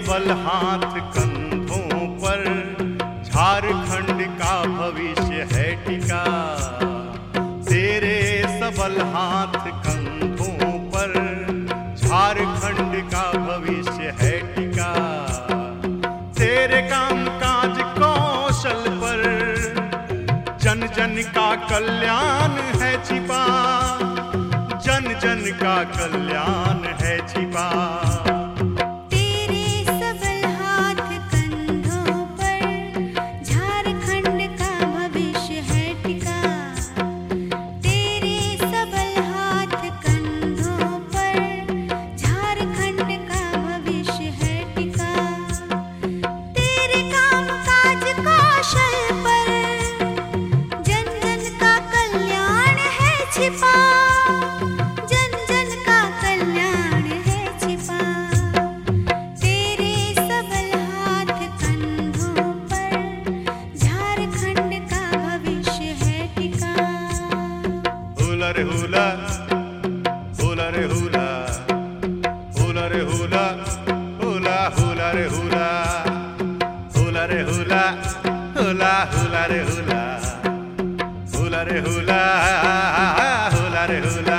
सबल हाथ कंधों पर, झारखंड का भविष्य है टिका। तेरे सबल हाथ कंधों पर, झारखंड का भविष्य है टिका। तेरे काम काज कौशल पर, जन जन का कल्याण है छिपा, जन जन का कल्याण है छिपा। तेरे सबल हाथ कंधों पर, झारखंड का भविष्य है टिका। तेरे सबल हाथ कंधों पर, झारखंड का भविष्य है टिका। तेरे काम काज कौशल पर, जन जन का कल्याण है छिपा, जन जन का कल्याण है छिपा। तेरे सबल हाथ कंधों पर, झारखंड का भविष्य है टिका। हुला रे हुला, हुला रे हुला, हुला रे हुला, हुला हुला रे हुला, हुला रे हुला, हुला हुला रे हुला, हुला रे हुला, हुला रे हुला।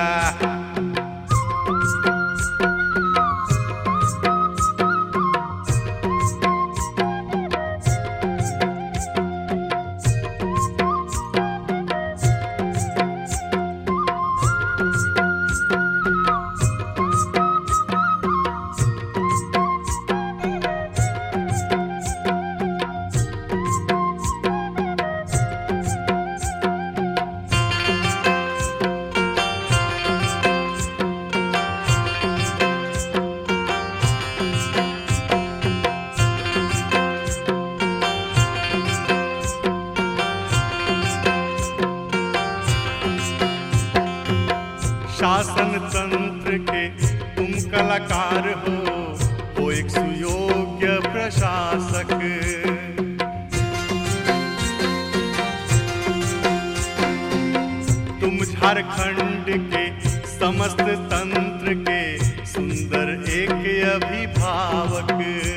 शासन तंत्र के तुम कलाकार हो एक सुयोग्य प्रशासक। तुम झारखंड के समस्त तंत्र के सुंदर एक अभिभावक,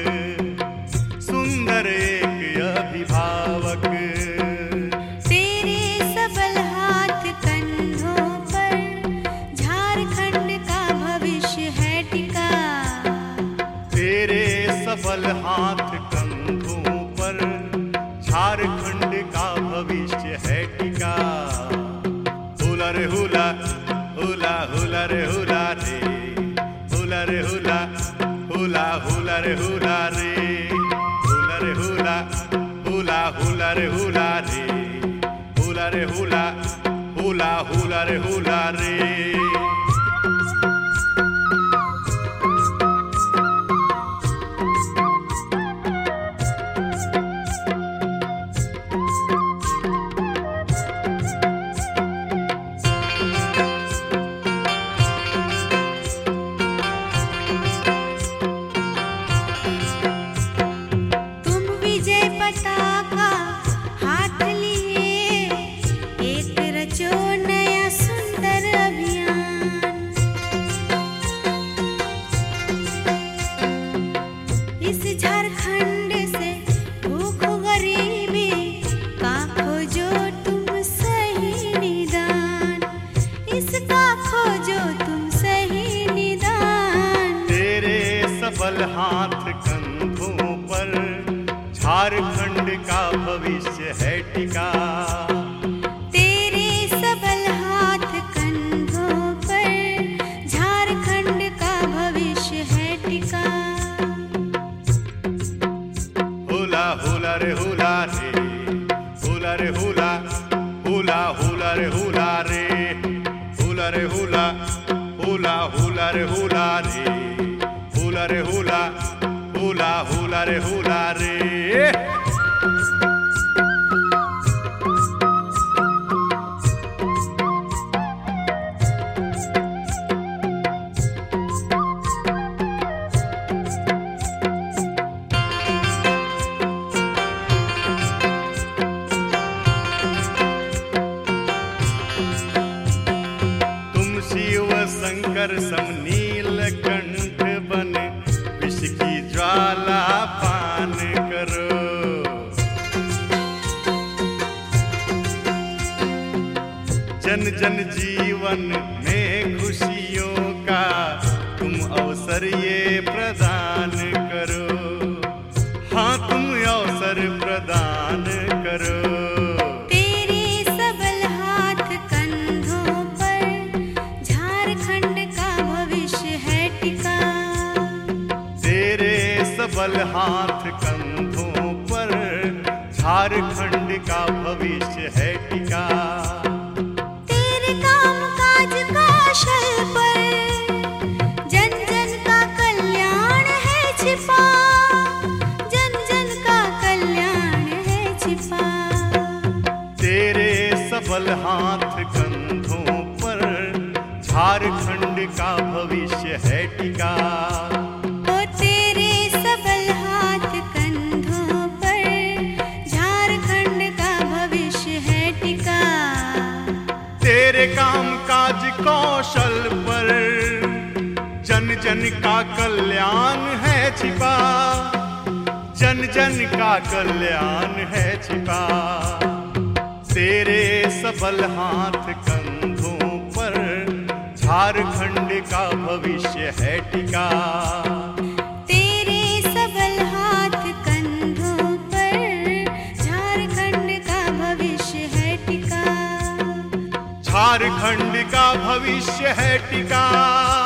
सुंदर एक अभिभावक। तेरे सबल हाथ कंधों पर, झारखंड का भविष्य है टिका। तेरे सबल हाथ कंधों पर, झारखंड का भविष्य है टिका। हुला रे हुला, हुला हुला रे हुला रे, हुला रे हुला, हुला हुला रे हुला रे, हुला रे हुला, हुला हुला रे हुला रे, हुला रे हुला, हुला हुला रे हुला रे। तुम विजय पताका हाथ लिए, एक रचो नया सुंदर अभियान। इस झारखंड से भूख गरीबी का खोजो तुम सही निदान, इसका खोजो तुम सही निदान। तेरे सबल हाथ कंधों पर, झारखंड का भविष्य है टिका। तेरे सबल हाथ कंधों पर, झारखंड का भविष्य है टिका। हुला हुला रे हुला रे, हुला रे हुला, हुला हुला रे हुला रे, हुला रे हुला, हुला हुला रे हुला रे, हुला रे हुला, हुला हुला रे हुला रे। शंकर सम नीलकंठ बन विष की ज्वाला जन जीवन में खुशियों का तुम अवसर ये प्रदान करो। हाँ, तुम अवसर प्रदान करो। तेरे सबल हाथ कंधों पर झारखंड का भविष्य है टिका। तेरे सबल हाथ कंधों पर झारखंड का भविष्य है टिका। तेरे काम काज कौशल पर जन जन का कल्याण है छिपा। जन जन का कल्याण है छिपा। तेरे सबल हाथ कंधों पर झारखंड का भविष्य है टिका। ओ तेरे सबल हाथ कंधों पर झारखंड का भविष्य है टिका। तेरे काम काज कौशल पर जन जन का कल्याण है छिपा। जन जन का कल्याण है छिपा। तेरे सबल हाथ कंधों पर झारखंड का भविष्य है टिका। तेरे सबल हाथ कंधों पर झारखंड का भविष्य है टिका। झारखंड का भविष्य है टिका।